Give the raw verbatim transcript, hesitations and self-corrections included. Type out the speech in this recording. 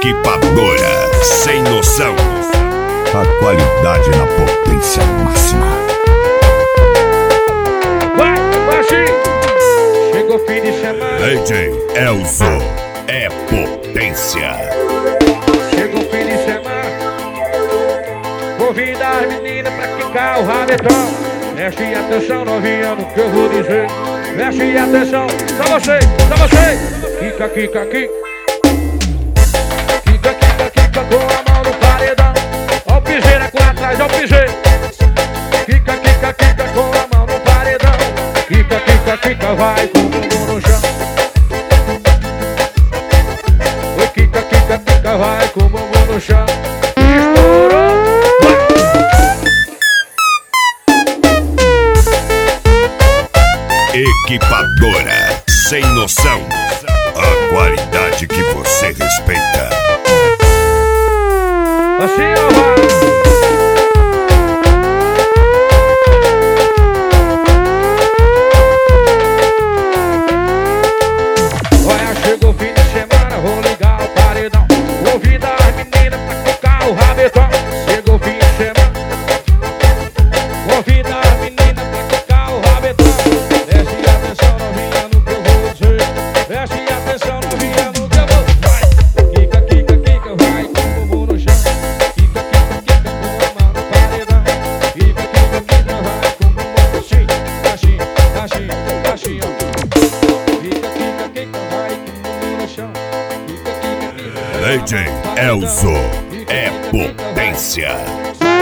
Equipadora sem noção. A qualidade na potência máxima. Vai, baixinho! Chegou o fim de semana. D J Elzo é potência. Chegou o fim de semana. Convida as meninas pra quicar o rabetão. Preste atenção, novinha, no que eu vou dizer. Preste atenção, só você, só você. Quica, quica, quica. Quica, quica, quica com a mão no paredão. Ó o piseira com atrás, ó o piseira. Quica, quica, quica com a mão no paredão. Quica, quica, quica, vai com o bumbum no chão. Oi, quica, quica, quica, vai com o bumbum no chão. Estourou, Equipadora sem noção. A qualidade que você respeita. assim ó, vai. Olha, chegou o fim de semana, vou ligar o paredão. Convida as meninas pra tocar o rabetão. Chegou o fim de semana. Convida as meninas pra tocar o rabetão. Preste atenção, novinha, no que eu vou dizer. Preste atenção, novinha, no que eu vou dizer. Vai, quica, quica, quica, vai com o bumbum no chão. Quica, quica, quica, com a mão no paredão. Quica, quica, quica, vai com o bumbum assim, assim, assim, assim, ó. Quica, quica, quica, vai com o bumbum no chão. Quica, quica, quica, D J Elzo é potência.